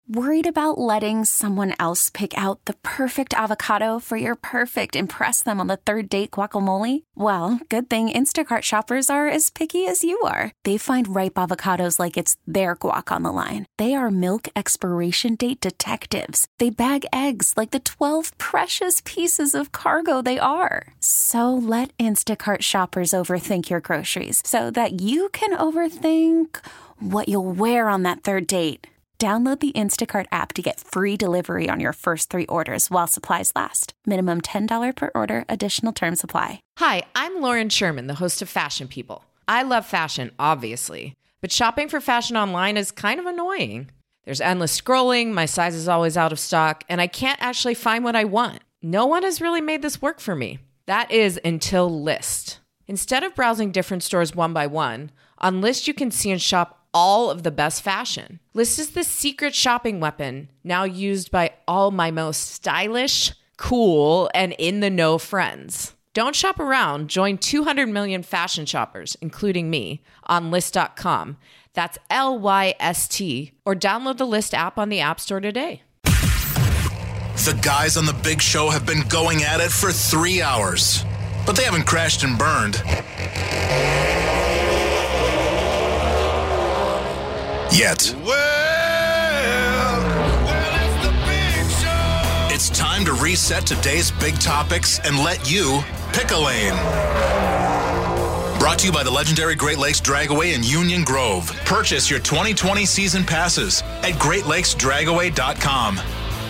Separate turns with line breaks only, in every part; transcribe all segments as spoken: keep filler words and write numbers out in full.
Worried about letting someone else pick out the perfect avocado for your perfect impress them on the third date guacamole? Well, good thing Instacart shoppers are as picky as you are. They find ripe avocados like it's their guac on the line. They are milk expiration date detectives. They bag eggs like the twelve precious pieces of cargo they are. So let Instacart shoppers overthink your groceries so that you can overthink what you'll wear on that third date. Download the Instacart app to get free delivery on your first three orders while supplies last. Minimum ten dollars per order. Additional terms apply.
Hi, I'm Lauren Sherman, the host of Fashion People. I love fashion, obviously, but shopping for fashion online is kind of annoying. There's endless scrolling, my size is always out of stock, and I can't actually find what I want. No one has really made this work for me. That is until Lyst. Instead of browsing different stores one by one, on Lyst you can see and shop all of the best fashion. Lyst is the secret shopping weapon now used by all my most stylish, cool, and in-the-know friends. Don't shop around. Join two hundred million fashion shoppers, including me, on Lyst dot com. That's L Y S T. Or download the Lyst app on the App Store today.
The guys on the big show have been going at it for three hours, but they haven't crashed and burned yet. Well, well, it's the big show. It's time to reset today's big topics and let you pick a lane. Brought to you by the legendary Great Lakes Dragaway in Union Grove. Purchase your twenty twenty season passes at great lakes dragaway dot com.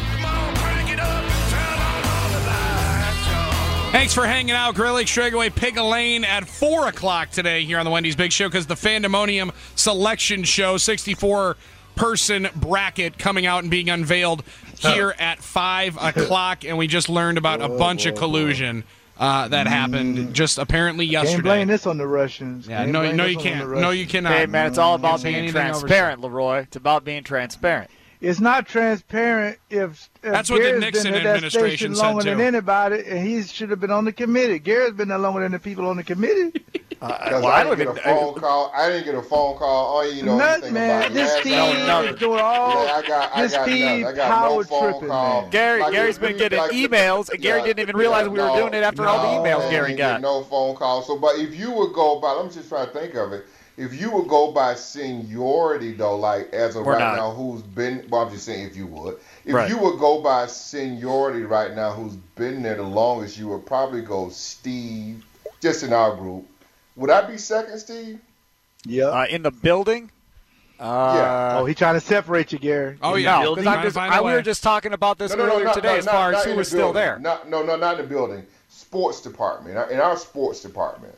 Thanks for hanging out. Great Lakes Dragaway Pick a Lane at four o'clock today here on the Wendy's Big Show, because the Fandemonium Selection Show, sixty-four person bracket coming out and being unveiled here at five o'clock, and we just learned about a bunch of collusion uh, that happened just apparently yesterday.
Can't blame this on the Russians.
Yeah,
Can't
no,
blame
no,
this
you
on
can't.
the Russians.
No, you cannot.
Hey, man, it's all about
Say
being
anything
transparent, Leroy. It's about being transparent.
It's not transparent if, if
That's what the
Gary's
Nixon
been at that
administration
station
said,
longer
too.
than anybody, and he should have been on the committee. Gary's been there longer than the people on the committee.
Uh,
Because
well,
I,
I
didn't
don't
get
even.
a phone call. I didn't get a phone call. All you know
Nothing,
anything
man.
about
This
last
team
night.
No, no.
is doing all.
Yeah, I got, I
this
got
team
nothing. I got
power
no phone
tripping,
call.
man.
Gary,
Like,
Gary's
it-
been getting
like,
emails, and Gary
yeah,
didn't even realize
yeah,
we were
no,
doing it after all the
no,
emails
man,
Gary
didn't
got.
get no phone call. So, but if you would go by, I'm just trying to think of it. If you would go by seniority, though, like as of
We're
right
not.
now, who's been? Well, I'm just saying, if you would, if
Right.
you would go by seniority right now, who's been there the longest, you would probably go Steve. Just in our group, would I be second, Steve?
Yeah.
Uh, in the building? Uh,
Yeah.
oh, he trying to separate you, Gary.
Oh, yeah.
No, 'cause
Trying
I'm
to
just,
find a
I, we
way.
were just talking about this
No, no, no,
earlier
not-
today
no,
as
not-
far
not
as who
in
was
the
still
building.
there.
Not, no, no, not in the building. Sports department. In our sports department.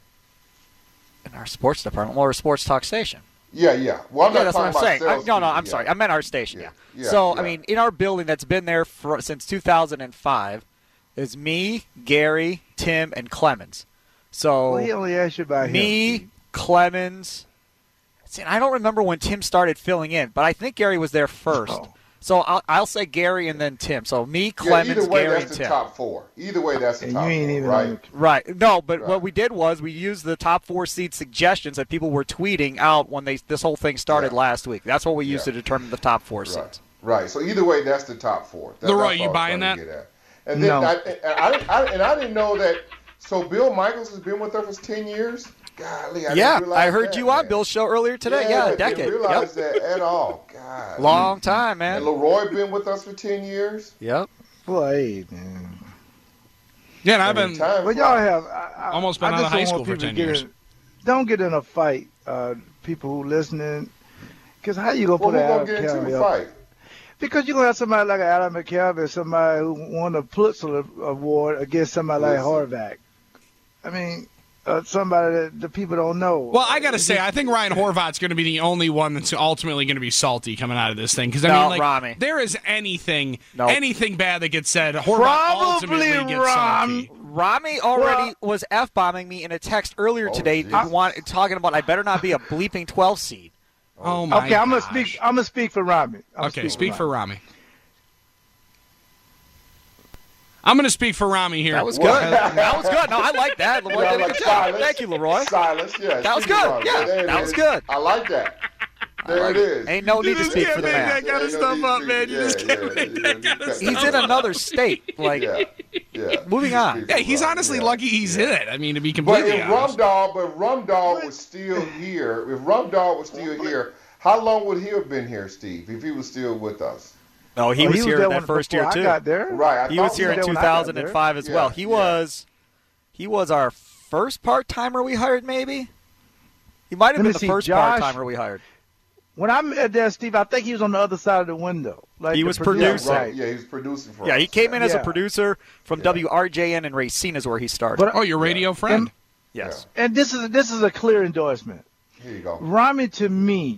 In our sports department, or a sports talk station.
Yeah, yeah. Well, I'm
Yeah,
not
that's what I'm
talking
saying.
about
I,
sales
no, no,
people
I'm
yet.
sorry. I meant our station, yeah.
Yeah, yeah,
so,
yeah.
I mean, in our building that's been there for, since two thousand five is me, Gary, Tim, and Clemens. So,
Well, he only asked you about
me,
him.
Clemens. See, I don't remember when Tim started filling in, but I think Gary was there first.
Oh.
So I'll, I'll say Gary and then Tim. So me,
Yeah,
Clemens,
either way,
Gary,
that's
and
the
Tim.
top four. Either way, that's the
And
top
you ain't
four,
even
right?
on the
Right. No, but
Right.
what we did was we used the top four seed suggestions that people were tweeting out when they this whole thing started
Yeah.
last week. That's what we used
Yeah.
to determine the top four
Right.
seeds.
Right. So either way, that's the top four. That,
Leroy,
that's
you
all I was
buying
trying to
that?
get at. And then
No.
I, and I, didn't- I, and I didn't know that. So Bill Michaels has been with us for ten years. Golly, I
Yeah,
didn't realize
I heard
that,
you on
man.
Bill's show earlier today.
Yeah,
Yeah,
I
a decade.
didn't realize
Yep.
that at all. God.
Long time,
And
man.
Leroy been with us for ten years.
Yep.
Well, hey, man.
Yeah, and I've
I mean,
been
time
But y'all
flies.
have I, I,
almost been
I
out of
just
high
don't
school
want
for
people
ten
to get
years.
in- don't get in a fight, uh, people who listening. Because how you gonna
Well,
put
who
an
gonna
Adam
get into
Campbell
a
up?
fight?
Because you're gonna have somebody like Adam McCalvey, somebody who won the Pulitzer Award against somebody like
Listen.
Horvath. I mean, uh, somebody that the people don't know.
Well, I got to say, I think Ryan Horvath's going to be the only one that's ultimately going to be salty coming out of this thing. Because, I
No,
mean, like,
Rami.
there is anything
No.
anything bad that gets said, Horvath
Probably
ultimately gets
Ram.
salty.
Rami already was F-bombing me in a text earlier
Oh,
today
geez.
want, talking about I better not be a bleeping twelve seed.
Oh, my
okay, I'm gonna
gosh.
speak. I'm gonna speak for Rami. I'm
Okay, speak for Rami. I'm going to speak for Rami here.
That was
What?
good. That was good. No, I like that. Leroy
Yeah,
did a
like
good job.
silence.
Thank you, Leroy.
Silence, yeah.
That was
Speaking
good.
of,
Yeah,
there it
that was
is.
good.
I like that. There it is.
Ain't no need to
just
speak
can't
for the
make
man.
that kind of
Ain't no
stuff
need
up,
to
man.
speak-
You just
yeah,
can't
yeah,
make
yeah,
that
you
kind of
got-
stuff
He's in another state. Like,
Yeah, yeah.
moving on.
Yeah, he's honestly
Yeah,
lucky he's
yeah.
in it. I mean, to be
But
completely
if
honest.
Rumdog, but Rumdog was still here, if Rumdog was still here, how long would he have been here, Steve, if he was still with us?
No, he
Oh,
was here
there
that
when-
first
before
year
I
too.
got there.
Right. I
He
thought
was here
was
in
there when
two
I got
thousand five as
there.
well.
Yeah,
He
yeah.
was, he was our first part timer we hired. Maybe he might have
Let
been
me
the
see,
first
Josh-
part timer we hired.
When I met there, Steve, I think he was on the other side of the window. Like
He
the
was
producer.
producing.
Right. Yeah, he was producing for
Yeah,
us.
he came in as a
Yeah.
producer from
Yeah.
W R J N and Racine is where he started.
But
Oh, your radio friend.
yes.
and this is this is a clear endorsement.
Here you go.
Rami to me,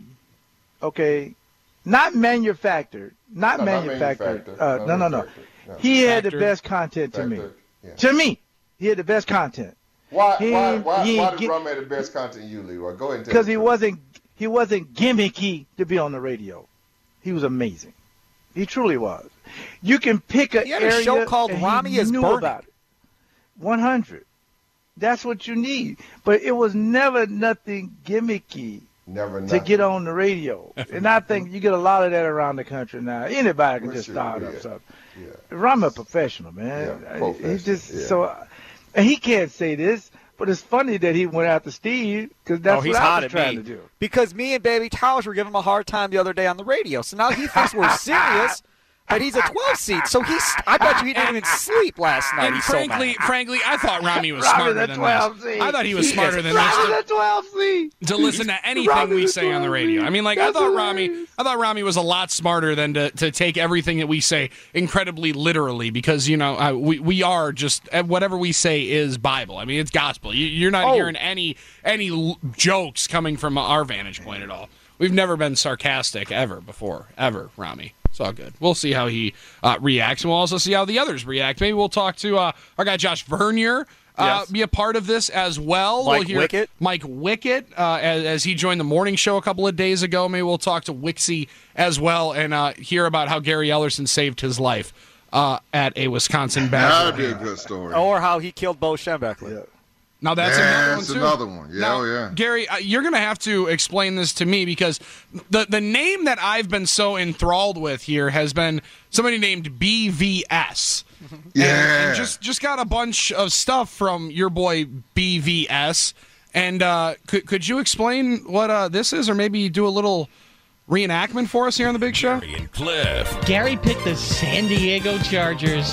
okay, not manufactured, not
No, not
manufactured.
manufactured.
Uh,
Not
no, no, no.
manufactured. No.
He had the
Factored.
best content to me.
Factor. Yeah.
To me, he had the best content
Why,
He
why,
ain't-
why,
he
why
ain't
did
get-
Rum have the best content you, Leroy? Go ahead and tell
because
the
he
truth.
wasn't he wasn't gimmicky to be on the radio. He was amazing. He truly was. You can pick a
He had a
area
show called
and he
Rami is
knew
Burning.
about it. one hundred. That's what you need. But it was never nothing gimmicky
Never
to
nothing.
get on the radio. And I think you get a lot of that around the country now. Anybody can
For
just
sure,
start
yeah.
up something.
Yeah.
Rami a professional, man.
Yeah,
He
professional,
just
yeah.
so, and he can't say this, but it's funny that he went after Steve because that's
oh, he's
what I
hot
was
at
trying
me
to do.
because me and Baby Towers were giving him a hard time the other day on the radio. So now he thinks we're serious. But he's a twelve seed, so he's. I bet you he didn't even sleep last night.
And
he's
frankly,
so mad.
frankly, I thought Rami was
Rami
smarter
the
than
twelve
this.
seed.
I thought he was
He
smarter
is
than
Rami
this.
the twelve seed.
To listen to anything
Rami
we
the
say on the
twelve
radio.
seed.
I mean, like, I
That's
thought Rami,
hilarious.
I thought Rami was a lot smarter than to, to take everything that we say incredibly literally because, you know, uh, we, we are just, uh, whatever we say is Bible. I mean, it's gospel. You, you're not
Oh.
hearing any, any l- jokes coming from our vantage point at all. We've never been sarcastic ever before, ever, Rami. It's all good. We'll see how he uh, reacts, and we'll also see how the others react. Maybe we'll talk to uh, our guy Josh Vernier, uh,
Yes.
be a part of this as well.
Mike
we'll hear
Wickett.
Mike Wickett, uh, as, as he joined the morning show a couple of days ago. Maybe we'll talk to Wixie as well and uh, hear about how Gary Ellerson saved his life uh, at a Wisconsin
That'd be
Badger.
a good story.
Or how he killed Bo Schembechler.
Now that's another one
That's
too.
another one. Yeah,
Now,
oh, yeah.
Gary, uh, you're going to have to explain this to me because the the name that I've been so enthralled with here has been somebody named B V S.
Yeah.
And, and just just got a bunch of stuff from your boy B V S. And uh, could could you explain what uh, this is, or maybe do a little reenactment for us here on the Big Show?
Gary and Cliff.
Gary picked the San Diego Chargers.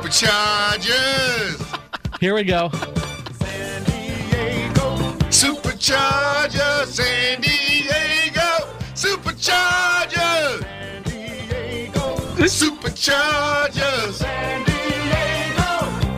Superchargers.
Here we go.
Superchargers. San Diego. Superchargers. San Diego. Superchargers. San Diego.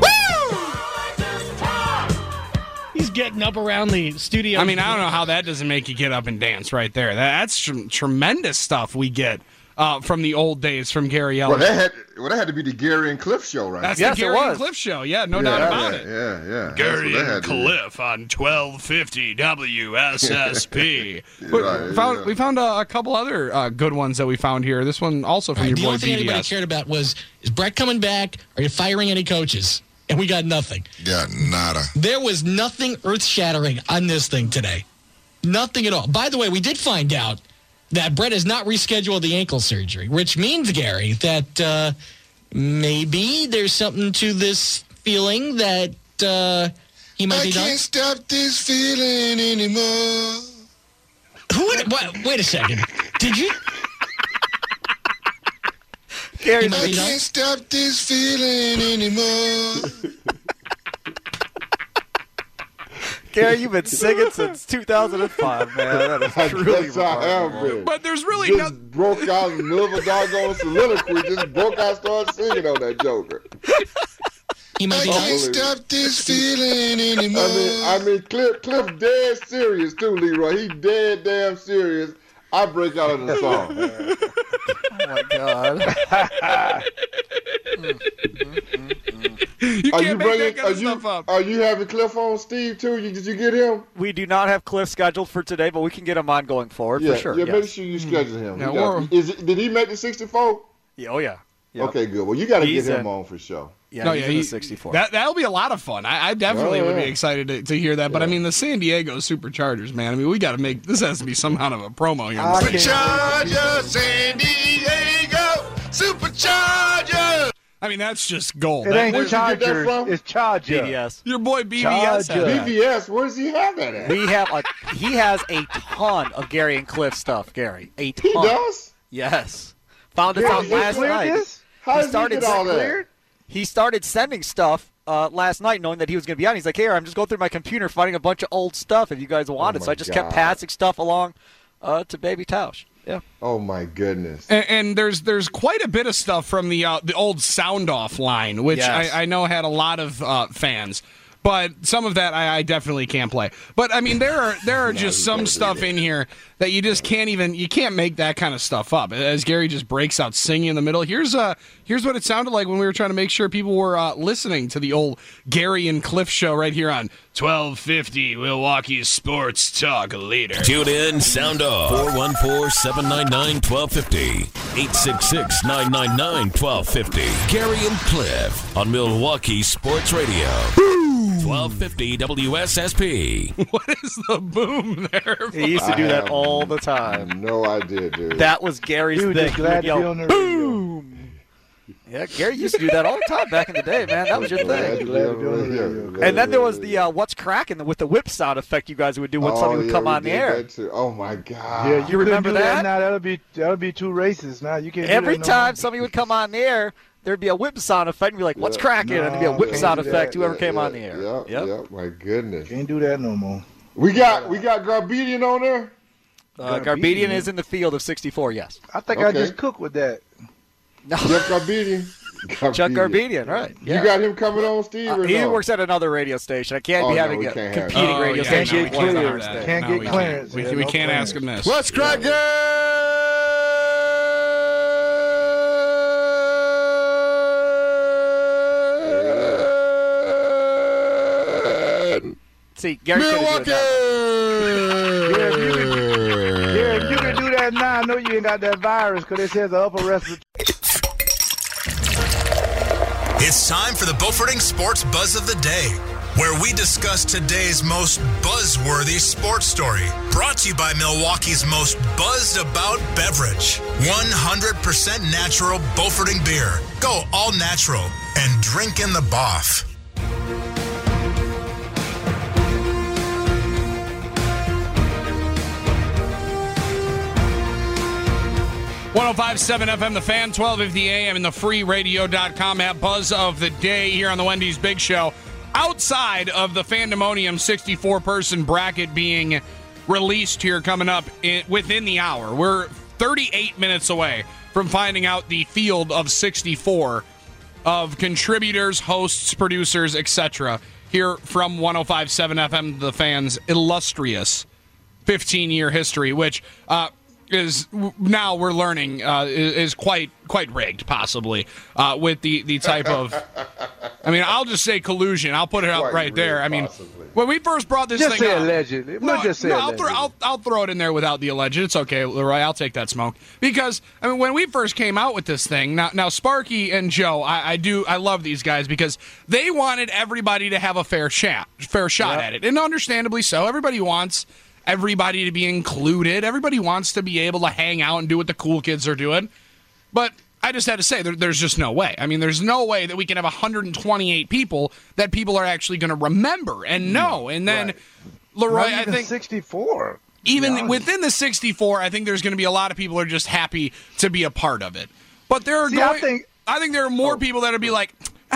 Woo!
He's getting up around the studio.
I mean, I don't know how that doesn't make you get up and dance right there. That, that's tr- tremendous stuff we get uh, from the old days from Gary
Well,
Ellerson.
that had well, that had to be the Gary and Cliff show, right?
That's
Yes,
the
it
Gary and
was.
Cliff show. Yeah, no
yeah,
doubt
yeah,
about
yeah,
it.
Yeah, yeah. That's
Gary
what that had
and
to be.
Cliff on twelve fifty W S S P. we,
Right,
found,
yeah.
we found uh, a couple other uh, good ones that we found here. This one also from
Right,
your
the
boy
only thing anybody
B D S.
cared about was, is Brett coming back? Are you firing any coaches? And we got nothing.
Got nada.
There was nothing earth-shattering on this thing today. Nothing at all. By the way, we did find out that Brett has not rescheduled the ankle surgery, which means, Gary, that uh, maybe there's something to this feeling that uh, he might
I
be done.
can't stop this feeling anymore.
Who would, what, wait a second. Did you?
Gary's
He might
I
be done.
can't stop this feeling anymore.
Gary, you've been singing since two thousand five, man. That is truly
Yes, I have
remarkable.
been.
But there's really
Just
no.
broke out in the middle of a doggone soliloquy. Just broke out, started singing on that joker.
He might
I
be
can't
done.
stop this feeling anymore.
I mean, I mean, Cliff, Cliff, dead serious too, Leroy. He dead damn serious. I break out in the song.
Oh, my God.
You
Are
can't
you
make
bringing?
that kind
Are
of
you?
stuff up.
Are you having Cliff on, Steve too? You, did you get him?
We do not have Cliff scheduled for today, but we can get him on going forward
Yeah,
for sure.
yeah.
yes.
Make sure you schedule him.
Yeah,
He got-
we're-
is it, did he make the sixty-four?
Yeah, oh, yeah. Yep.
Okay, good. Well, you got to get
He's
him
in.
on for sure.
Yeah,
no,
he's
yeah,
in
he,
the sixty-four.
That that'll be a lot of fun. I, I definitely
Oh,
would be
yeah.
excited to, to hear that. But I
Yeah.
mean, the San Diego Superchargers, man. I mean, we got to make this has to be some kind of a promo here.
I can't-
Supercharger, San Diego, Supercharger.
I mean, that's just gold.
It
That-
ain't
Where'd you get that
Chargers,
from?
it's Charger.
B D S.
your boy B B S. had
Charger.
that.
B B S, where does he have that at?
We have a, he has a ton of Gary and Cliff stuff, Gary. A ton.
He does?
Yes. Found it
Yeah,
out
you
last
cleared
night.
this?
How
He
does he
started
get all that?
Cleared?
He started sending stuff uh, last night knowing that he was going to be on. He's like, here, I'm just going through my computer finding a bunch of old stuff if you guys want it.
my
So I just kept
God.
passing stuff along uh, to Baby Tausch. Yeah.
Oh, my goodness.
And, and there's there's quite a bit of stuff from the uh, the old Sound Off line, which
Yes.
I, I know had a lot of uh, fans. But some of that I, I definitely can't play. But I mean, there are there are just some stuff in here that you just can't even you can't make that kind of stuff up. As Gary just breaks out singing in the middle. Here's uh here's what it sounded like when we were trying to make sure people were uh, listening to the old Gary and Cliff show right here on twelve fifty Milwaukee's Sports Talk Leader.
Tune in, sound off. four one four, seven nine nine, one two five zero. eight six six, nine nine nine, one two five zero. Gary and Cliff on Milwaukee Sports Radio. twelve fifty W S S P.
What is the boom there?
He used to do
I
that
have
all the time.
No idea, dude.
That was Gary's
He was
thing.
just
He would
glad to
yell,
be on the radio.
boom. Yeah, Gary used to do that all the time back in the day, man. That was your
Glad to
thing.
be on the radio. Glad
And then
to
there
be
was
on
the uh, what's cracking with the whip sound effect you guys would do when
Oh,
somebody would
yeah,
come
we
on the
did
air.
that too. Oh, my God.
Yeah, you,
You
couldn't
remember
do
that?
Now that'll be that'll be too racist. Now you can't. do
Every
that no
time
more.
somebody would come on the air, there'd be a whip sound effect and be like, what's
Yeah.
cracking? and there'd be a
No,
whip
can't
sound
do that.
effect, whoever
Yeah,
came
yeah,
on the air.
Yep,
Yep.
yep. My goodness.
Can't do that no more.
We got we got Garbedian on there.
Uh,
Garbedian.
Garbedian is in the field of sixty-four, yes.
I think I
Okay.
just cooked with that.
No,
Jeff Garbedian.
Chuck Garbedian, right. Yeah.
You got him coming on, Steve?
Uh,
or
he
no?
works at another radio station. I can't
Oh,
be
no,
having
we
a
can't have
competing
that.
radio
yeah,
station.
no,
on
we
one
can't
hour
have
a
that.
day.
Can't
No,
get
we
clearance.
We,
Yeah,
we
no
can't
clearance.
ask him this.
What's cracking?
See, Gary could've
Milwaukee.
did that.
Yeah, if you can, yeah, if you can do that now, I know you ain't got that virus because it says the upper respiratory.
It's time for the Beauforting Sports Buzz of the Day, where we discuss today's most buzzworthy sports story. Brought to you by Milwaukee's most buzzed about beverage, one hundred percent natural Beauforting beer. Go all natural and drink in the Boff.
one oh five point seven F M, The Fan, twelve fifty A M, and the free radio dot com app. Buzz of the day here on the Wendy's Big Show. Outside of the Fandemonium sixty-four person bracket being released here coming up in, within the hour, we're thirty-eight minutes away from finding out the field of sixty-four of contributors, hosts, producers, et cetera here from one oh five point seven F M, The Fan's illustrious fifteen-year history, which uh, is now we're learning uh, is, is quite quite rigged, possibly uh, with the the type of. I mean, I'll just say collusion. I'll put it out
Quite
right
rigged,
there. I mean,
possibly.
when we first brought this
Just
thing
say
up,
allegedly. We'll
no,
just say
no, I'll throw,
allegedly.
I'll, I'll throw it in there without the alleged. It's okay, Leroy. I'll take that smoke because I mean, when we first came out with this thing, now now Sparky and Joe, I, I do I love these guys because they wanted everybody to have a fair shot, fair shot
Yep.
at it, and understandably so. Everybody wants everybody to be included. Everybody wants to be able to hang out and do what the cool kids are doing, but. I just had to say, there, there's just no way. I mean, there's no way that we can have one hundred twenty-eight people that people are actually going to remember and know. And then,
Right.
Leroy,
Not
I
even
think
sixty-four.
even
honest.
within the sixty-four, I think there's going to be a lot of people who are just happy to be a part of it. But there are
See, I
going,
think-
I think there are more people that'll be like,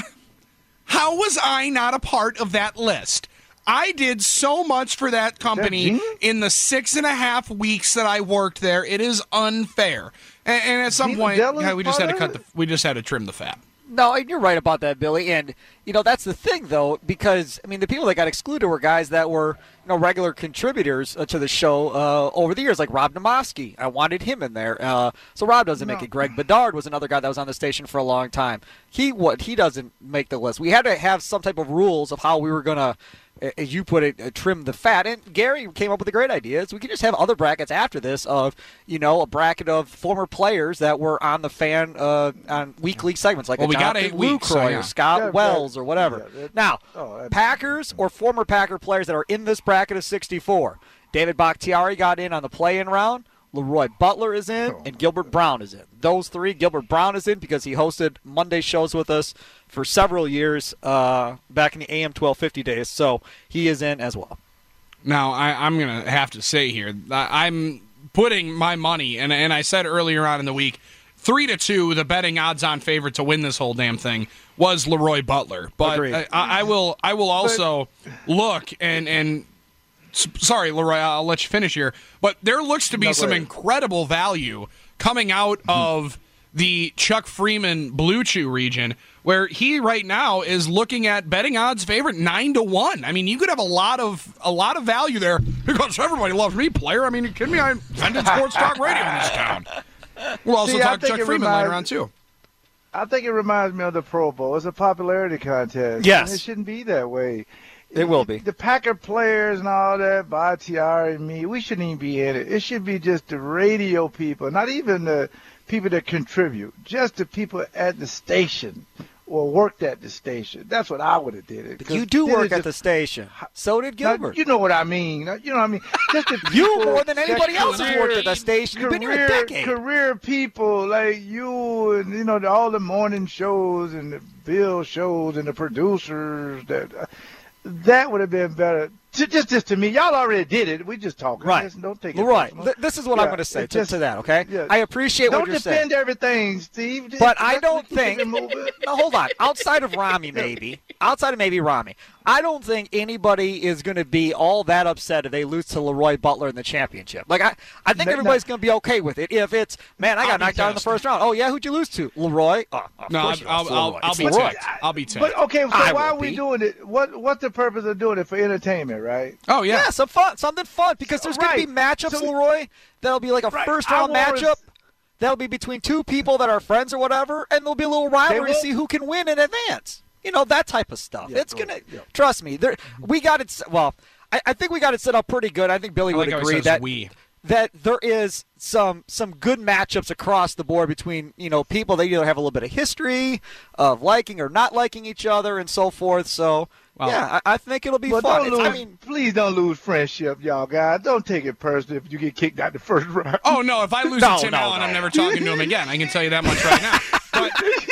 how was I not a part of that list? I did so much for that company
Gene?
in the six and a half weeks that I worked there. It is unfair. And, and at some
Gene
point,
Della's
yeah, we just had
part
to
of
cut
it?
the, we just had to trim the fat.
No, and you're right about that, Billy. And, you know, that's the thing, though, because, I mean, the people that got excluded were guys that were, you know, regular contributors uh, to the show uh, over the years, like Rob Namosky. I wanted him in there. Uh, so Rob doesn't make
No.
it. Greg Bedard was another guy that was on the station for a long time. He what he doesn't make the list. We had to have some type of rules of how we were going to as you put it, uh, trim the fat. And Gary came up with a great idea. Is we could just have other brackets after this of, you know, a bracket of former players that were on the fan uh, on weekly segments, like
well,
a
we got
Jonathan
eight weeks, so
Lucroy
yeah.
or Scott
Yeah,
Wells
that-
or whatever.
yeah, that-
now,
oh,
Packers or former Packer players that are in this bracket of sixty-four. David Bakhtiari got in on the play-in round. Leroy Butler is in, and Gilbert Brown is in. Those three, Gilbert Brown is in because he hosted Monday shows with us for several years uh, back in the A M twelve fifty days, so he is in as well.
Now, I, I'm going to have to say here, I, I'm putting my money, and, and I said earlier on in the week, three to two, the betting odds-on favorite to win this whole damn thing was Leroy Butler. But I, I will, I will also look and and. Sorry, Leroy, I'll let you finish here. But there looks to be
No,
some
ahead.
incredible value coming out of the Chuck Freeman Blue Chew region, where he right now is looking at betting odds favorite nine to one. I mean, you could have a lot of a lot of value there because everybody loves me, player. I mean, you kidding me? I invented sports talk radio in this town. We'll also
See, I
talk
think
Chuck
it
Freeman
reminds-
later on too.
I think it reminds me of the Pro Bowl. It's a popularity contest.
Yes.
And it shouldn't be that way.
It will be.
The Packer players and all that, Bakhtiari and me, we shouldn't even be in it. It should be just the radio people, not even the people that contribute, just the people at the station or worked at the station. That's what I would have did it.
But you do
then
work
it
at
just-
the station. So did
Now,
Gilbert.
you know what I mean. You know what I mean. Just the
You
people
more than
that
anybody else has
career-
worked at the station. You've been here a
career,
decade.
career people like you and, you know, the, all the morning shows and the Bill shows and the producers. That uh, that would have been better. Just, just, just to me, y'all already did it. We just talking.
Right.
Just don't take it
Leroy,
personal.
th- this is what I'm
Yeah,
going to say
it
to,
just-
to that, okay?
yeah.
I appreciate
Don't
what you're
defend
saying.
everything, Steve. Just-
But I
just
don't
keep
think.
it moving.
Now, hold on. Outside of Rami, maybe. Outside of maybe Rami. I don't think anybody is going to be all that upset if they lose to Leroy Butler in the championship. Like, I, I think
No,
everybody's
no.
going to be okay with it. If it's, man, I
I'll
got
be
knocked out in the
pissed.
first round. Oh, yeah? Who'd you lose to? Leroy? Oh, of
No,
course
I'll,
you lost
I'll,
to
I'll,
Leroy.
I'll
It's
be
Leroy.
ticked. I'll be ticked.
But okay, so
I
why
will
are we
be.
doing it? What What's the purpose of doing it? For entertainment, right?
Oh, yeah.
Yeah, some fun, something fun, because there's going
Right.
to be matchups,
So-
Leroy, that'll be like a
Right.
first
I
round
wanna-
matchup. That'll be between two people that are friends or whatever, and there'll be a little rivalry to
will.
see who can win in advance. You know, that type of stuff.
Yeah,
it's
cool.
gonna
Yeah.
trust me. There, we got it. s- Well, I, I think we got it set up pretty good. I think Billy
I
would
like how he
agree
says
that
we.
that there is some some good matchups across the board between, you know, people that either have a little bit of history of liking or not liking each other and so forth. So
Well,
yeah, I, I think it'll be
But
fun.
don't
It's-
lose,
I mean,
please don't lose friendship, y'all guys. Don't take it personally if you get kicked out the first round.
Oh, no, if I lose
No,
to Tim
no,
Allen,
no.
I'm never talking to him again. I can tell you that much right now. But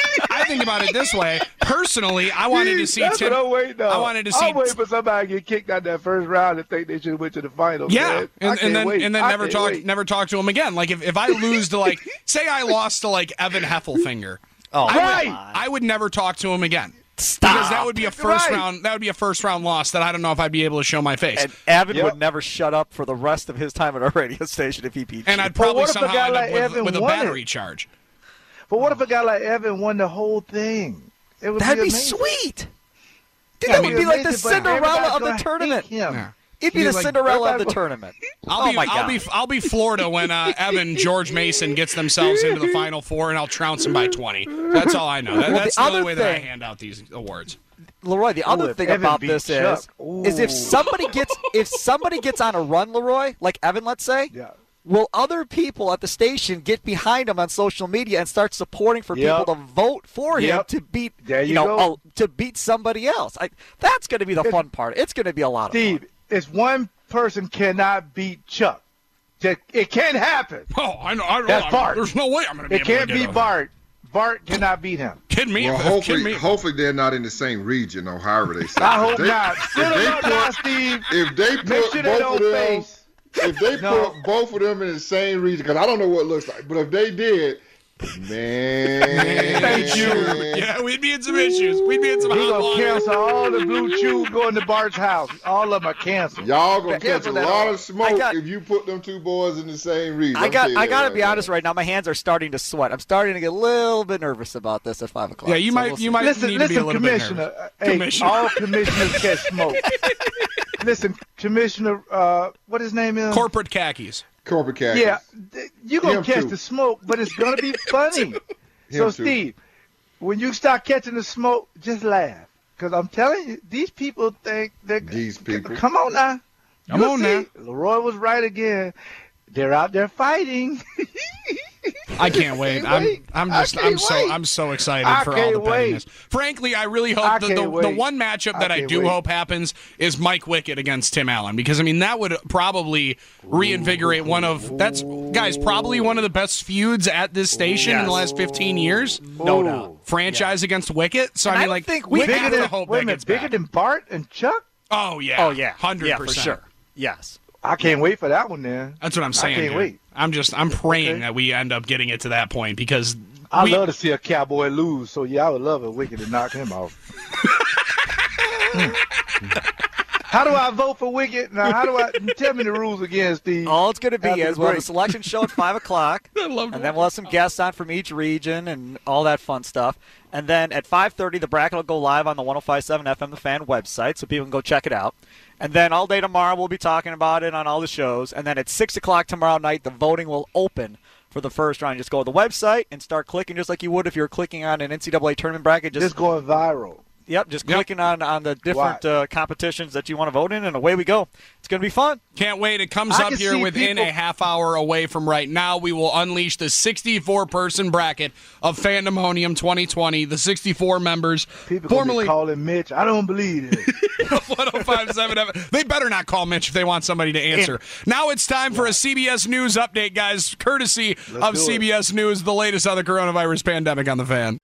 I think about it this way. Personally, I wanted to see
That's
Tim.
what I'm waiting on.
I wanted to see.
I'm waiting for somebody to get kicked out that first round and think they should have went to the finals.
Yeah,
man. I
and,
can't
and then
wait.
and then
I
never
can't
talk
wait.
never talk to him again. Like if, if I lose to like say I lost to like Evan Heffelfinger,
oh,
I
Right.
would I would never talk to him again.
Stop.
Because that would be a first
Right.
round that would be a first round loss that I don't know if I'd be able to show my face.
And Evan
Yep.
would never shut up for the rest of his time at our radio station if he beat
And
you.
I'd probably
what if a
somehow
guy
end up
like
with,
Evan
with a
won it?
battery charge.
But what if a guy like Evan won the whole thing? It would
That'd
be,
be
amazing.
sweet. Dude,
Yeah,
that
I
would
mean-
be like the
Amazing, but
Cinderella
everybody's
of the
gonna
tournament.
hate him.
Yeah.
It'd be
He's
the
like,
Cinderella of the
everybody-
tournament.
I'll
oh
be
my
I'll
God.
be I'll be Florida when uh, Evan George Mason gets themselves into the Final Four and I'll trounce them by twenty. That's all I know. That,
Well,
that's
the
the, only
other
way that I
thing-
hand out these awards.
Leroy, the other
if
thing
Evan
about
beat
this
Chuck,
is, is if
ooh.
somebody gets if somebody gets on a run, Leroy, like Evan, let's say,
Yeah.
will other people at the station get behind him on social media and start supporting for
Yep.
people to vote for him
Yep.
to beat
There you
know
go.
uh, to beat somebody else? I, that's going to be the
It-
fun part. It's going to be a lot of
Steve,
fun.
it's one person cannot beat Chuck. Just- It can't happen.
Oh, I know. I know.
That's
I'm-
Bart.
There's no way I'm going to be
It
able to
can't
get
be
over
Bart. Bart cannot beat him.
that. Kidding me?
Well,
If- if- kidding
hopefully,
me?
hopefully they're not in the same region or however they say.
I
it.
hope
If they-
not.
If
Fill
they
him up now,
put,
Steve.
if they
Make
put
sure they
both
don't
of them,
face.
if they
No.
put both of them in the same region, because I don't know what it looks like, but if they did, man,
Thank you.
Yeah, we'd be in some issues. We'd be in some
He
hot
gonna
water.
cancel all the blue chew going to Bart's house. All of them are canceled.
Y'all gonna catch a
Cancel that
lot
all.
of smoke
I got-
if you put them two boys in the same region.
I
I'm
got.
telling you
I
that
got to
right
be
now.
honest right now. My hands are starting to sweat. I'm starting to get a little bit nervous about this at five o'clock.
Yeah, you
So
might
we'll see.
you might
Listen,
need to be a
listen,
little bit
Commissioner.
nervous.
uh, Hey,
Commissioner.
all commissioners catch smoke. Listen, Commissioner, uh, what his name is?
Corporate khakis.
Corporate cat.
Yeah, th- you gonna
Him
catch
too.
the smoke, but it's gonna be funny. so,
too.
Steve, when you start catching the smoke, just laugh. Because I'm telling you, these people think that.
These people.
Come on now.
Come
You'll
on
see.
now.
Leroy was right again. They're out there fighting.
I can't wait.
can't
I'm
wait.
I'm
I
just
can't
I'm so
wait.
I'm so excited
I
for all
can't
the
wait.
pettiness. Frankly, I really hope
I
the, the,
can't
the
wait.
one matchup that
I
I,
can't
do
wait.
hope happens is Mike Wickett against Tim Allen, because I mean that would probably reinvigorate one of that's guys probably one of the best feuds at this station
Yes.
in the last fifteen years.
No doubt.
Franchise against Wickett. So
And
I
I
mean
don't
like
think
we
Wickett-
have
Bigger
to
than,
hope
wait a
that
minute,
gets
bigger
back.
than Bart and Chuck?
Oh yeah.
Oh, yeah.
one hundred
Yeah,
percent.
for sure. Yes.
I can't wait for that one then.
That's what I'm saying.
I can't
dude.
wait.
I'm just I'm praying
Okay.
that we end up getting it to that point, because
I
we,
love to see a cowboy lose, so yeah, I would love a Wicked to knock him off. How do I vote for Wicked? Now, how do I tell me the rules again, Steve?
All it's going to be
After
is
the
we'll have a
break.
selection show at five o'clock,
I love
and then we'll have some guests on from each region and all that fun stuff. And then at five thirty, the bracket will go live on the one oh five point seven F M The Fan website, so people can go check it out. And then all day tomorrow, we'll be talking about it on all the shows. And then at six o'clock tomorrow night, the voting will open for the first round. Just go to the website and start clicking just like you would if you were clicking on an N C double A tournament bracket. Just,
Just going viral.
Yep, just
Yep.
clicking on, on the different
Watch.
uh, competitions that you want to vote in, and away we go. It's going to be fun.
Can't wait. It comes
I
up
can
here
see
within
people-
a half hour away from right now. We will unleash the sixty-four person bracket of Fandemonium twenty twenty. The sixty-four members,
People gonna
formerly
be calling Mitch. I don't believe it.
one oh five point seven F M. They better not call Mitch if they want somebody to answer. Now it's time for a C B S News update, guys, courtesy
Let's
of
do it.
C B S News, the latest on the coronavirus pandemic on the Fan.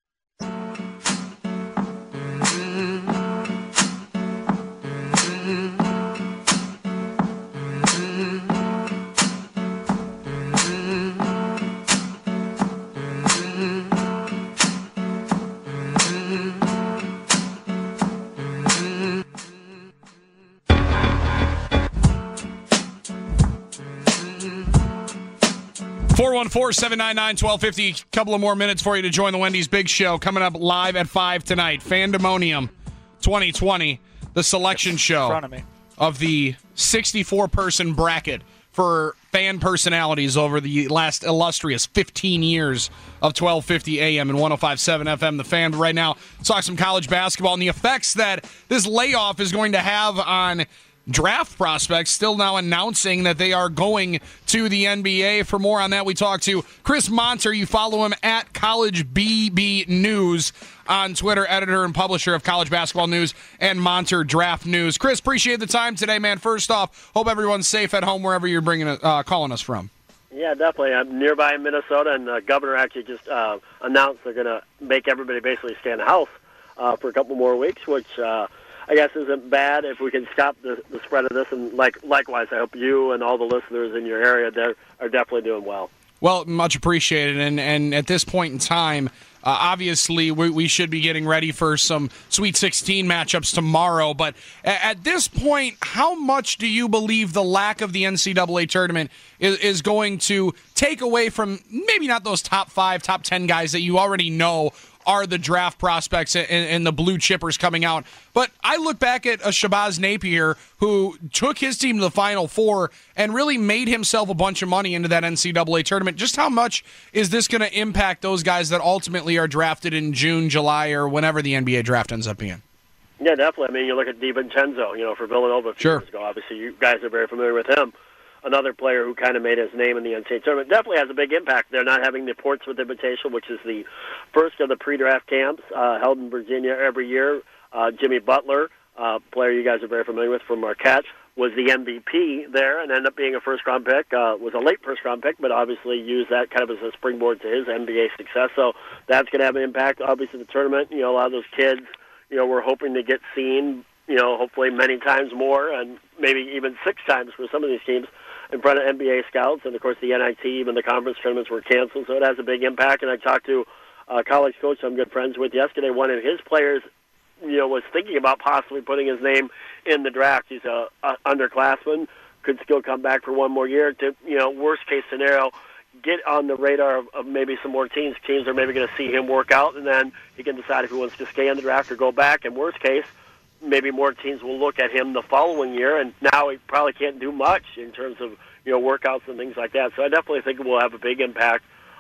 four one four, seven nine nine, one two five zero. Couple of more minutes for you to join the Wendy's Big Show. Coming up live at five tonight. Fandemonium twenty twenty, the selection show
front of me.
of the sixty-four person bracket for fan personalities over the last illustrious fifteen years of twelve fifty A M and one oh five point seven F M. The Fan. But right now, let's talk some college basketball and the effects that this layoff is going to have on draft prospects, still now announcing that they are going to the N B A. For more on that, we talk to Chris Monter. You follow him at College B B News on Twitter, editor and publisher of College Basketball News and Monter Draft News. Chris, appreciate the time today, man. First off, hope everyone's safe at home wherever you're bringing uh, calling us from.
Yeah, definitely. I'm nearby in Minnesota, and the governor actually just uh, announced they're going to make everybody basically stay in the house uh, for a couple more weeks, which uh, I guess isn't bad if we can stop the, the spread of this. And like likewise, I hope you and all the listeners in your area there are definitely doing well.
Well, much appreciated. And, and at this point in time, uh, obviously we, we should be getting ready for some Sweet sixteen matchups tomorrow. But at, at this point, how much do you believe the lack of the N C double A tournament is, is going to take away from maybe not those top five, top ten guys that you already know are the draft prospects and, and the blue chippers coming out? But I look back at a Shabazz Napier who took his team to the Final Four and really made himself a bunch of money into that N C double A tournament. Just how much is this going to impact those guys that ultimately are drafted in June, July, or whenever the N B A draft ends up being?
Yeah, definitely. I mean, you look at DiVincenzo, you know, for Villanova a few
Sure.
years ago. Obviously, you guys are very familiar with him. Another player who kind of made his name in the N C double A tournament. Definitely has a big impact. They're not having the Portsmouth Invitational, which is the first of the pre-draft camps uh, held in Virginia every year. Uh, Jimmy Butler, uh, player you guys are very familiar with from Marquette, was the M V P there and ended up being a first-round pick. Uh, was a late first-round pick, but obviously used that kind of as a springboard to his N B A success. So that's going to have an impact. Obviously, the tournament, you know, a lot of those kids, you know, we're hoping to get seen, you know, hopefully many times more and maybe even six times for some of these teams in front of N B A scouts. And, of course, the N I T, even the conference tournaments were canceled, so it has a big impact. And I talked to a college coach I'm good friends with yesterday. One of his players, you know, was thinking about possibly putting his name in the draft. He's a, a underclassman, could still come back for one more year to, you know, worst-case scenario, get on the radar of, of maybe some more teams. Teams are maybe going to see him work out, and then he can decide if he wants to stay in the draft or go back. And worst case, maybe more teams will look at him the following year, and now he probably can't do much in terms of, you know, workouts and things like that. So I definitely think it will have a big impact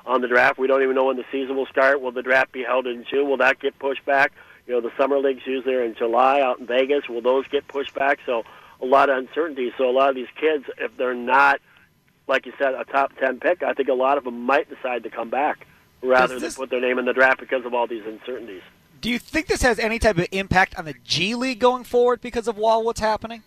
on the draft. We don't even know when the season will start. Will the draft be held in June? Will that get pushed back? You know, the summer leagues usually are in July out in Vegas. Will those get pushed back? So a lot of uncertainty. So a lot of these kids, if they're not, like you said, a top ten pick, I think a lot of them might decide to come back rather
this,
than put their name in the draft because of all these uncertainties.
Do you think this has any type of impact on the G League going forward because of all what's happening?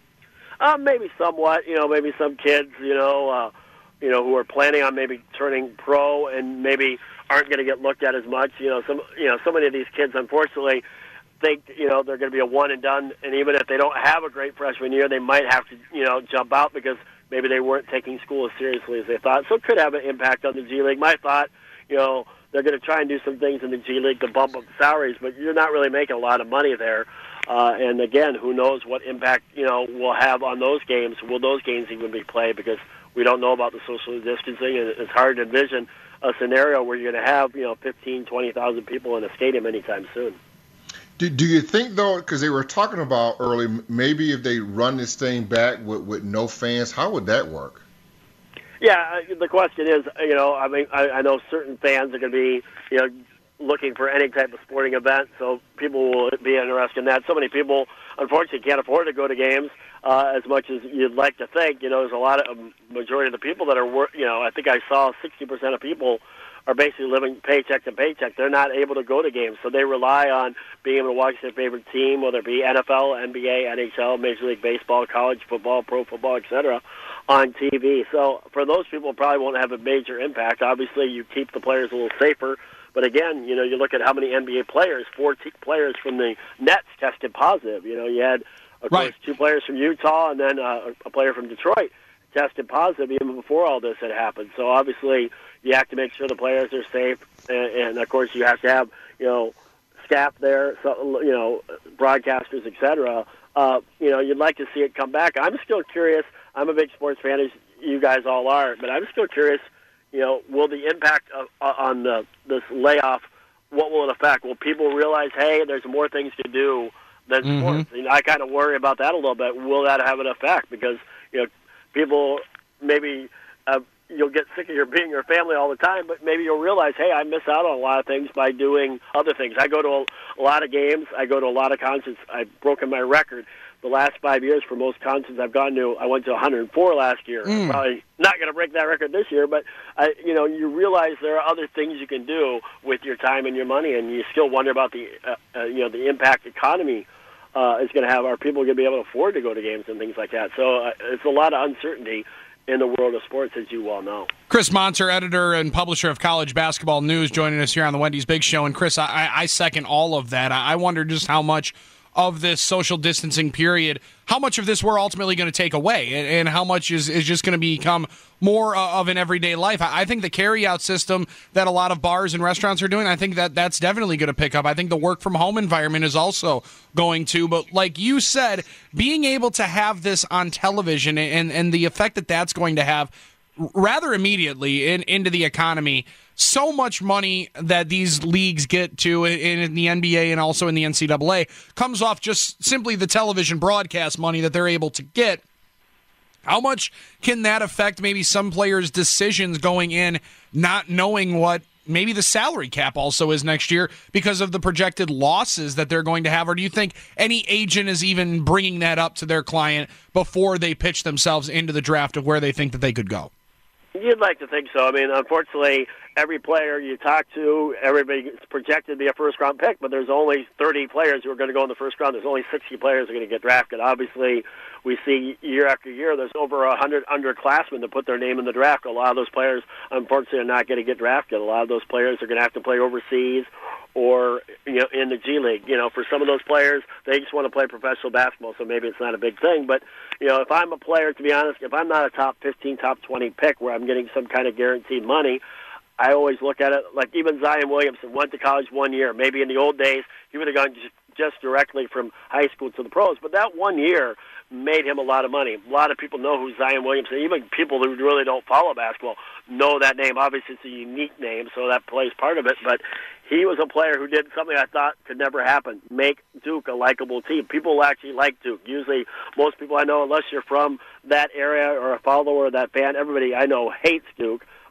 Uh, maybe somewhat. You know, maybe some kids, you know, uh, you know, who are planning on maybe turning pro and maybe aren't going to get looked at as much. You know, some, you know, so many of these kids, unfortunately, think, you know, they're going to be a one and done, and even if they don't have a great freshman year, they might have to, you know, jump out because maybe they weren't taking school as seriously as they thought. So it could have an impact on the G League. My thought, you know, they're going to try and do some things in the G League to bump up salaries, but you're not really making a lot of money there. Uh, and again, who knows what impact, you know, we'll have on those games. Will those games even be played? Because we don't know about the social distancing, and it's hard to envision a scenario where you're going to have, you know, fifteen, twenty thousand people in a stadium anytime soon.
Do, do you think, though, because they were talking about early, maybe if they run this thing back with, with no fans, how would that work?
Yeah, the question is, you know, I mean, I, I know certain fans are going to be, you know, looking for any type of sporting event, so people will be interested in that. So many people, unfortunately, can't afford to go to games uh, as much as you'd like to think. You know, there's a lot of, a majority of the people that are, you know, I think I saw sixty percent of people are basically living paycheck to paycheck. They're not able to go to games, so they rely on being able to watch their favorite team, whether it be N F L, N B A, N H L, Major League Baseball, college football, pro football, et cetera, on T V. So for those people, it probably won't have a major impact. Obviously, you keep the players a little safer. But again, you know, you look at how many N B A players, four t- players from the Nets tested positive. You know, you had, of
right.
course, two players from Utah and then uh, a player from Detroit tested positive even before all this had happened. So obviously, you have to make sure the players are safe, and, and of course, you have to have, you know, staff there, so, you know, broadcasters, et cetera. Uh, you know, you'd like to see it come back. I'm still curious. I'm a big sports fan, as you guys all are, but I'm still curious. You know, will the impact of, uh, on the, this layoff, what will it affect? Will people realize, hey, there's more things to do than
mm-hmm.
sports? You know, I kind of worry about that a little bit. Will that have an effect? Because, you know, people maybe uh, you'll get sick of your being your family all the time, but maybe you'll realize, hey, I miss out on a lot of things by doing other things. I go to a, a lot of games. I go to a lot of concerts. I've broken my record. The last five years for most concerts I've gone to, I went to one hundred four last year.
Mm.
I'm probably not going to break that record this year, but I, you know, you realize there are other things you can do with your time and your money, and you still wonder about the, uh, uh, you know, the impact economy uh, is going to have. Are people going to be able to afford to go to games and things like that? So uh, it's a lot of uncertainty in the world of sports, as you well know.
Chris Monter, editor and publisher of College Basketball News, joining us here on the Wendy's Big Show. And Chris, I, I second all of that. I wonder just how much of this social distancing period, how much of this we're ultimately going to take away, and, and how much is, is just going to become more uh, of an everyday life. I, I think the carry-out system that a lot of bars and restaurants are doing, I think that that's definitely going to pick up. I think the work-from-home environment is also going to. But like you said, being able to have this on television and, and the effect that that's going to have rather immediately in, into the economy, so much money that these leagues get to in, in the N B A and also in the N C double A comes off just simply the television broadcast money that they're able to get. How much can that affect maybe some players' decisions going in, not knowing what maybe the salary cap also is next year because of the projected losses that they're going to have? Or do you think any agent is even bringing that up to their client before they pitch themselves into the draft of where they think that they could go?
You'd like to think so. I mean, unfortunately, every player you talk to, everybody's projected to be a first-round pick, but there's only thirty players who are going to go in the first round. There's only sixty players who are going to get drafted. Obviously, we see year after year there's over one hundred underclassmen that put their name in the draft. A lot of those players, unfortunately, are not going to get drafted. A lot of those players are going to have to play overseas or, you know, in the G League. You know, for some of those players, they just want to play professional basketball, so maybe it's not a big thing. But, you know, if I'm a player, to be honest, if I'm not a top fifteen, top twenty pick where I'm getting some kind of guaranteed money, I always look at it like even Zion Williamson went to college one year. Maybe in the old days he would have gone just, just directly from high school to the pros, but that one year made him a lot of money. A lot of people know who Zion Williamson is. Even people who really don't follow basketball know that name. Obviously, it's a unique name, so that plays part of it, but he was a player who did something I thought could never happen, make Duke a likable team. People actually like Duke. Usually, most people I know, unless you're from that area or a follower of that band, everybody I know hates Duke.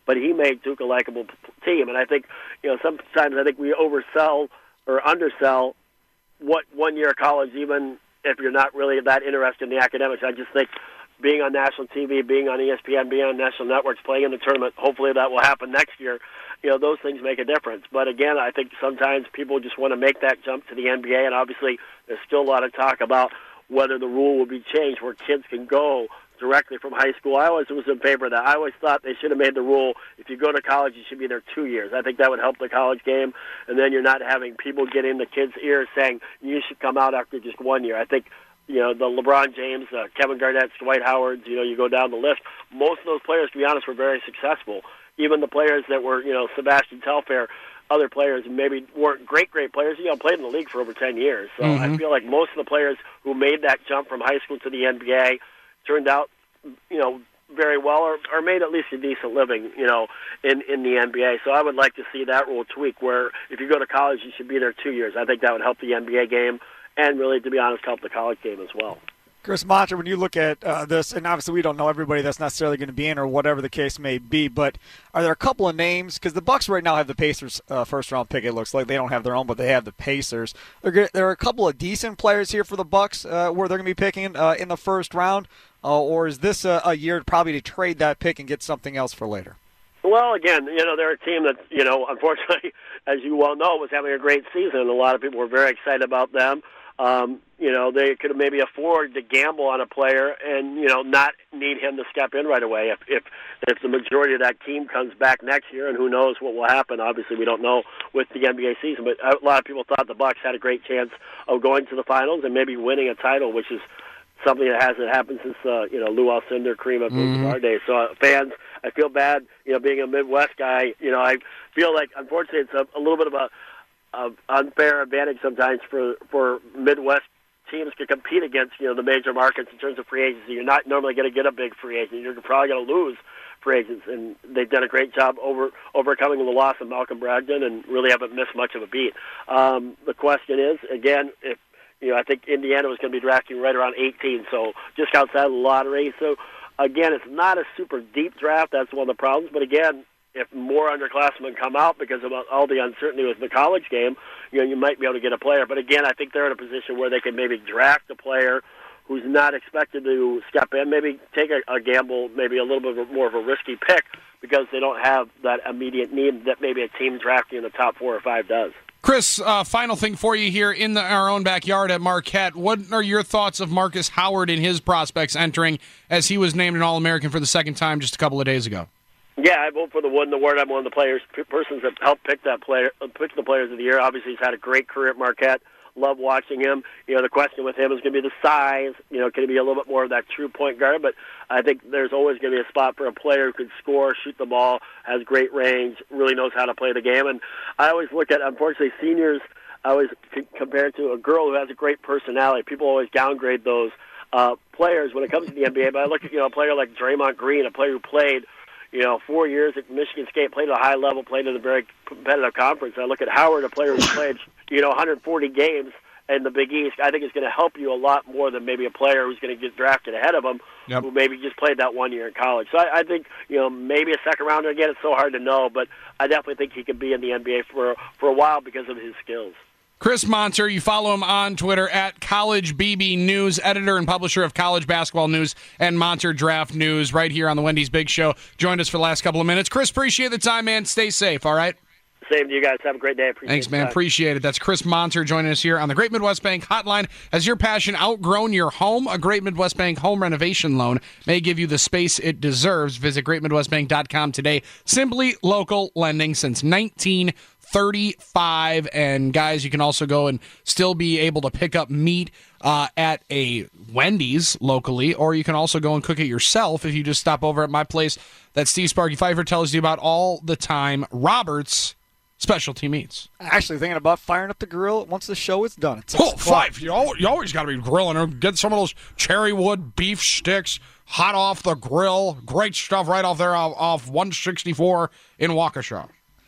but he made Duke a likable team. And I think, you know, sometimes I think we oversell or undersell what one year of college, even if you're not really that interested in the academics. I just think being on national T V, being on E S P N, being on national networks, playing in the tournament, hopefully that will happen next year. You know, those things make a difference. But again, I think sometimes people just want to make that jump to the N B A, and obviously there's still a lot of talk about whether the rule will be changed where kids can go directly from high school. I always was in favor of that. I always thought they should have made the rule, if you go to college, you should be there two years. I think that would help the college game, and then you're not having people get in the kids' ears saying you should come out after just one year. I think, you know, the LeBron James, uh, Kevin Garnett's, Dwight Howard's, you know, you go down the list. Most of those players, to be honest, were very successful. Even the players that were, you know, Sebastian Telfair, other players maybe weren't great, great players, you know, played in the league for over ten years. So mm-hmm. I feel like most of the players who made that jump from high school to the N B A turned out, you know, very well or, or made at least a decent living, you know, in, in the N B A. So I would like to see that rule tweak where if you go to college, you should be there two years. I think that would help the N B A game and really, to be honest, help the college game as well.
Chris Monter, when you look at uh, this, and obviously we don't know everybody that's necessarily going to be in or whatever the case may be, but are there a couple of names? Because the Bucks right now have the Pacers uh, first-round pick, it looks like. They don't have their own, but they have the Pacers. There, there are a couple of decent players here for the Bucks uh, where they're going to be picking uh, in the first round, uh, or is this a, a year probably to trade that pick and get something else for later?
Well, again, you know, they're a team that, you know, unfortunately, as you well know, was having a great season. A lot of people were very excited about them. Um, you know, they could maybe afford to gamble on a player and, you know, not need him to step in right away if, if if the majority of that team comes back next year, and who knows what will happen. Obviously, we don't know with the N B A season, but a lot of people thought the Bucks had a great chance of going to the finals and maybe winning a title, which is something that hasn't happened since, uh, you know, Lou Alcindor, Kareem Abdul-Jabbar days. So uh, fans, I feel bad, you know, being a Midwest guy, you know, I feel like, unfortunately, it's a, a little bit of a Of unfair advantage sometimes for for Midwest teams to compete against, you know, the major markets in terms of free agency. You're not normally going to get a big free agent. You're probably going to lose free agents, and they've done a great job over overcoming the loss of Malcolm Brogdon and really haven't missed much of a beat. Um, the question is, again, if you know, I think Indiana was going to be drafting right around eighteen, so just outside the lottery. So again, it's not a super deep draft. That's one of the problems. But again, if more underclassmen come out because of all the uncertainty with the college game, you know, you might be able to get a player. But again, I think they're in a position where they can maybe draft a player who's not expected to step in, maybe take a, a gamble, maybe a little bit more of a risky pick because they don't have that immediate need that maybe a team drafting in the top four or five does.
Chris, uh, final thing for you here in the, our own backyard at Marquette. What are your thoughts of Marcus Howard and his prospects entering as he was named an All-American for the second time just a couple of days ago?
Yeah, I vote for the Wood and the Word. I'm one of the players, persons that helped pick that player, pick the players of the year. Obviously, he's had a great career at Marquette. Love watching him. You know, the question with him is going to be the size. You know, can he be a little bit more of that true point guard? But I think there's always going to be a spot for a player who can score, shoot the ball, has great range, really knows how to play the game. And I always look at, unfortunately, seniors. I always compare it to a girl who has a great personality. People always downgrade those uh, players when it comes to the N B A. But I look at, you know, a player like Draymond Green, a player who played, you know, four years at Michigan State, played at a high level, played in a very competitive conference. I look at Howard, a player who played, you know, one hundred forty games in the Big East. I think it's going to help you a lot more than maybe a player who's going to get drafted ahead of him, yep. who maybe just played that one year in college. So I, I think, you know, maybe a second rounder again. It's so hard to know, but I definitely think he could be in the N B A for for a while because of his skills.
Chris Monter, you follow him on Twitter at College B B News, editor and publisher of College Basketball News and Monter Draft News, right here on the Wendy's Big Show. Joined us for the last couple of minutes. Chris, appreciate the time, man. Stay safe, all right?
Same to you guys. Have a great day. Appreciate
Thanks, man. Appreciate it. That's Chris Monter joining us here on the Great Midwest Bank Hotline. Has your passion outgrown your home? A Great Midwest Bank home renovation loan may give you the space it deserves. Visit great midwest bank dot com today. Simply local lending since nineteen thirty-five. And guys, you can also go and still be able to pick up meat uh, at a Wendy's locally, or you can also go and cook it yourself if you just stop over at my place that Steve Sparky Pfeiffer tells you about all the time, Robert's Specialty Meats.
Actually thinking about firing up the grill once the show is done. It's
oh, Fife, you, al- you always got to be grilling her. Get some of those cherry wood beef sticks hot off the grill. Great stuff right off there off, off one sixty-four in Waukesha.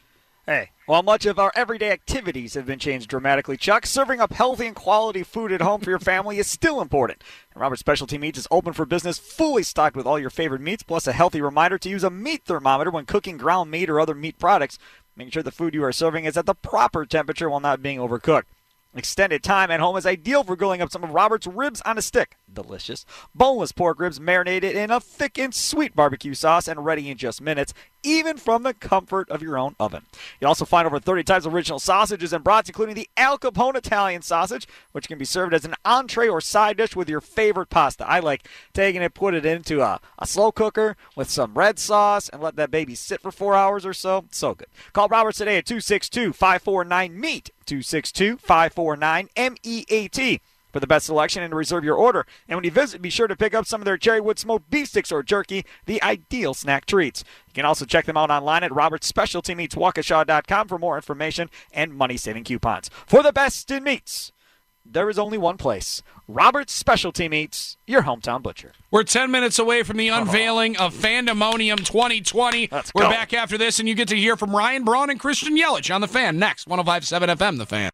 Hey, while much of our everyday activities have been changed dramatically, Chuck, serving up healthy and quality food at home for your family is still important. And Robert's Specialty Meats is open for business, fully stocked with all your favorite meats, plus a healthy reminder to use a meat thermometer when cooking ground meat or other meat products, making sure the food you are serving is at the proper temperature while not being overcooked. Extended time at home is ideal for grilling up some of Robert's ribs on a stick. Delicious. Boneless pork ribs marinated in a thick and sweet barbecue sauce and ready in just minutes, even from the comfort of your own oven. You'll also find over thirty types of original sausages and brats, including the Al Capone Italian sausage, which can be served as an entree or side dish with your favorite pasta. I like taking it, put it into a, a slow cooker with some red sauce, and let that baby sit for four hours or so. So good. Call Roberts today at two six two, five four nine, M E A T, two six two, five four nine, M E A T. For the best selection and to reserve your order. And when you visit, be sure to pick up some of their Cherrywood smoked beef sticks or jerky, the ideal snack treats. You can also check them out online at roberts specialty meats waukesha dot com for more information and money-saving coupons. For the best in meats, there is only one place. Robert's Specialty Meats, your hometown butcher.
We're ten minutes away from the unveiling of Fandemonium twenty twenty.
Let's
We're
go.
back after this, and you get to hear from Ryan Braun and Christian Yelich on The Fan next. one oh five point seven F M, The Fan.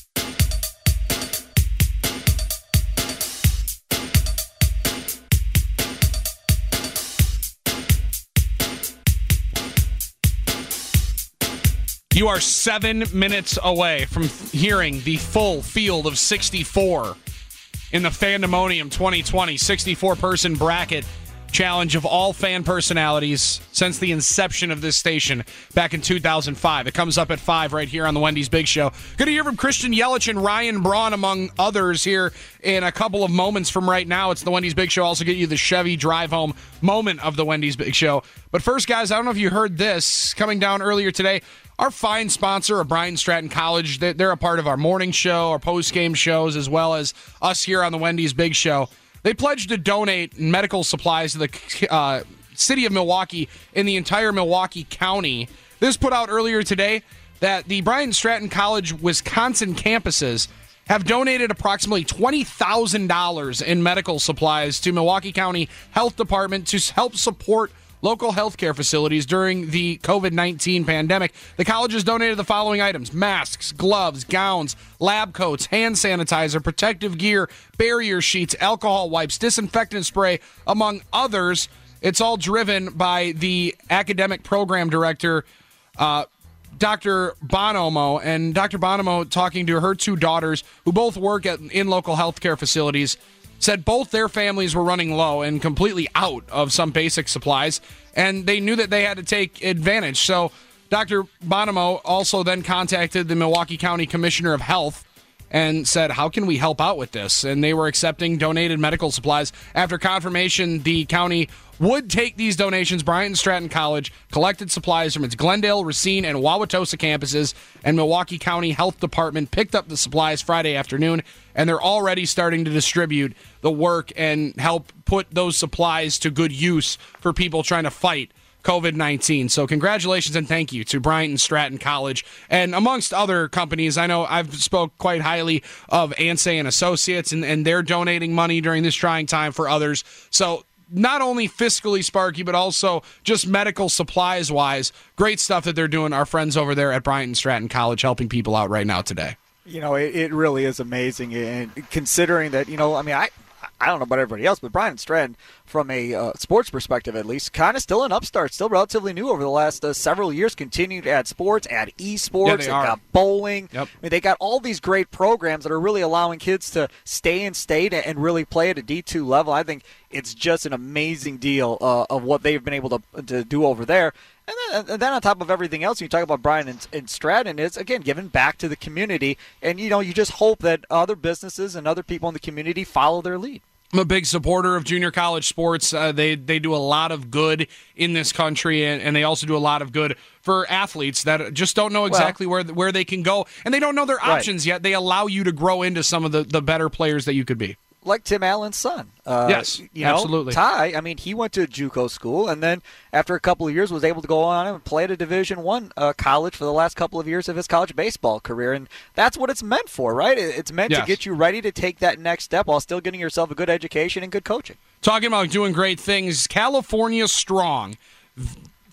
You are seven minutes away from hearing the full field of sixty-four in the Fandemonium twenty twenty sixty-four person bracket challenge of all fan personalities since the inception of this station back in two thousand five. It comes up at five right here on the Wendy's Big Show. Good to hear from Christian Yelich and Ryan Braun, among others, here in a couple of moments from right now. It's the Wendy's Big Show. Also get you the Chevy drive home moment of the Wendy's Big Show. But first, guys, I don't know if you heard this coming down earlier today. Our fine sponsor of Bryant Stratton College, they're a part of our morning show, our post-game shows, as well as us here on the Wendy's Big Show. They pledged to donate medical supplies to the uh, city of Milwaukee in the entire Milwaukee County. This put out earlier today that the Bryant Stratton College Wisconsin campuses have donated approximately twenty thousand dollars in medical supplies to Milwaukee County Health Department to help support local healthcare facilities during the covid nineteen pandemic. The college has donated the following items: masks, gloves, gowns, lab coats, hand sanitizer, protective gear, barrier sheets, alcohol wipes, disinfectant spray, among others. It's all driven by the academic program director, uh, Doctor Bonomo, and Doctor Bonomo, talking to her two daughters who both work at, in local healthcare facilities, said both their families were running low and completely out of some basic supplies, and they knew that they had to take advantage. So Doctor Bonomo also then contacted the Milwaukee County Commissioner of Health and said, how can we help out with this? And they were accepting donated medical supplies. After confirmation the county would take these donations, Bryant Stratton College collected supplies from its Glendale, Racine, and Wauwatosa campuses, and Milwaukee County Health Department picked up the supplies Friday afternoon, and they're already starting to distribute the work and help put those supplies to good use for people trying to fight covid nineteen. So congratulations and thank you to Bryant and Stratton College, and amongst other companies. I know I've spoke quite highly of Ansay and Associates, and, and they're donating money during this trying time for others. So not only fiscally sparky, but also just medical supplies wise, great stuff that they're doing, our friends over there at Bryant and Stratton College, helping people out right now today.
You know, it, it really is amazing, and considering that, you know, I mean, I I don't know about everybody else, but Bryant Stratton, from a uh, sports perspective at least, kind of still an upstart, still relatively new over the last uh, several years, continued to add sports, add esports,
yeah, they,
they
are.
got bowling.
Yep.
I mean, they got all these great programs that are really allowing kids to stay in state and really play at a D two level. I think it's just an amazing deal uh, of what they've been able to, to do over there. And then, and then on top of everything else, you talk about Bryant and, and Stratton, it's, again, giving back to the community. And, you know, you just hope that other businesses and other people in the community follow their lead.
I'm a big supporter of junior college sports. Uh, they they do a lot of good in this country, and, and they also do a lot of good for athletes that just don't know exactly well, where where they can go, and they don't know their
right.
options yet. They allow you to grow into some of the, the better players that you could be.
Like Tim Allen's son. Uh,
yes,
you know,
absolutely.
Ty, I mean, he went to a JUCO school, and then after a couple of years was able to go on and play at a Division One uh, college for the last couple of years of his college baseball career, and that's what it's meant for, right? It's meant
yes.
to get you ready to take that next step while still getting yourself a good education and good coaching.
Talking about doing great things, California Strong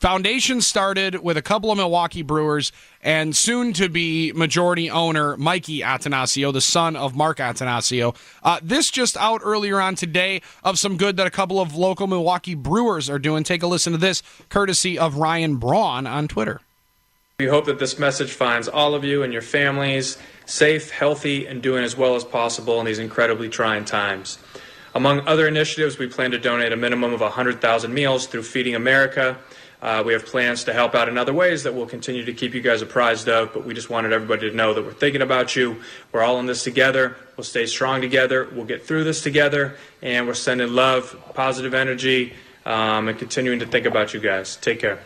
Foundation started with a couple of Milwaukee Brewers and soon-to-be majority owner Mikey Attanasio, the son of Mark Attanasio. Uh, this just out earlier on today of some good that a couple of local Milwaukee Brewers are doing. Take a listen to this, courtesy of Ryan Braun on Twitter.
We hope that this message finds all of you and your families safe, healthy, and doing as well as possible in these incredibly trying times. Among other initiatives, we plan to donate a minimum of one hundred thousand meals through Feeding America. Uh, we have plans to help out in other ways that we'll continue to keep you guys apprised of, but we just wanted everybody to know that we're thinking about you. We're all in this together. We'll stay strong together. We'll get through this together, and we're sending love, positive energy, um, and continuing to think about you guys. Take care.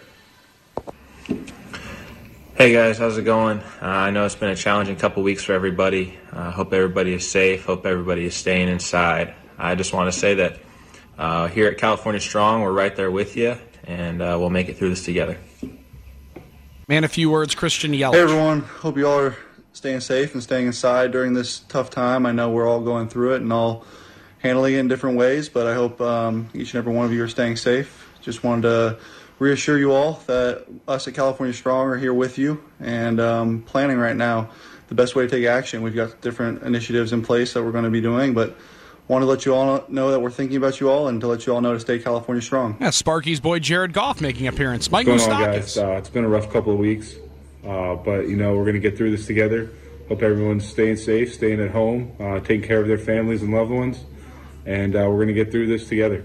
Hey guys, how's it going? Uh, I know it's been a challenging couple weeks for everybody. I uh, hope everybody is safe. Hope everybody is staying inside. I just want to say that uh, here at California Strong, we're right there with you, and uh, we'll make it through this together.
Man, a few words, Christian Yelich.
Hey everyone, hope you all are staying safe and staying inside during this tough time. I know we're all going through it and all handling it in different ways, but I hope um, each and every one of you are staying safe. Just wanted to reassure you all that us at California Strong are here with you and um, planning right now the best way to take action. We've got different initiatives in place that we're going to be doing, but want to let you all know that we're thinking about you all and to let you all know to stay California Strong.
Yeah, Sparky's boy Jared Goff making an appearance. Mike
What's going on,
Moustakas.
guys? Uh, it's been a rough couple of weeks, uh, but you know we're going to get through this together. Hope everyone's staying safe, staying at home, uh, taking care of their families and loved ones, and uh, we're going to get through this together.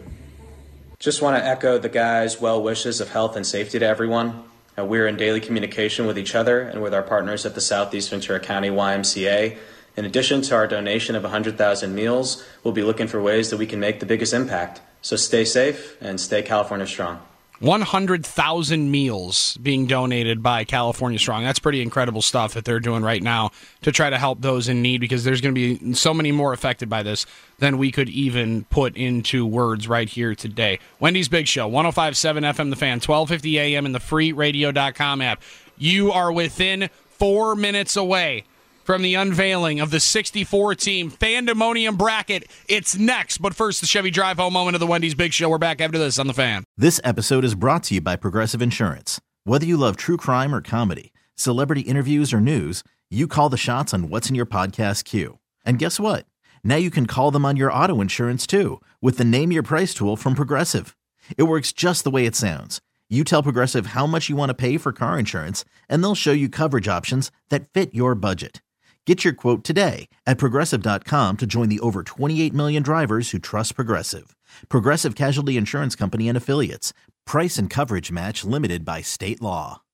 Just want to echo the guys' well wishes of health and safety to everyone. Uh, we're in daily communication with each other and with our partners at the Southeast Ventura County Y M C A. In addition to our donation of one hundred thousand meals, we'll be looking for ways that we can make the biggest impact. So stay safe and stay California Strong.
one hundred thousand meals being donated by California Strong. That's pretty incredible stuff that they're doing right now to try to help those in need, because there's going to be so many more affected by this than we could even put into words right here today. Wendy's Big Show, one oh five point seven F M The Fan, twelve fifty A M in the free radio dot com app. You are within four minutes away from the unveiling of the sixty-four team Fandemonium bracket. It's next, but first, the Chevy Drive Home moment of the Wendy's Big Show. We're back after this on The Fan.
This episode is brought to you by Progressive Insurance. Whether you love true crime or comedy, celebrity interviews or news, you call the shots on what's in your podcast queue. And guess what? Now you can call them on your auto insurance too with the Name Your Price tool from Progressive. It works just the way it sounds. You tell Progressive how much you want to pay for car insurance, and they'll show you coverage options that fit your budget. Get your quote today at Progressive dot com to join the over twenty-eight million drivers who trust Progressive. Progressive Casualty Insurance Company and Affiliates. Price and coverage match limited by state law.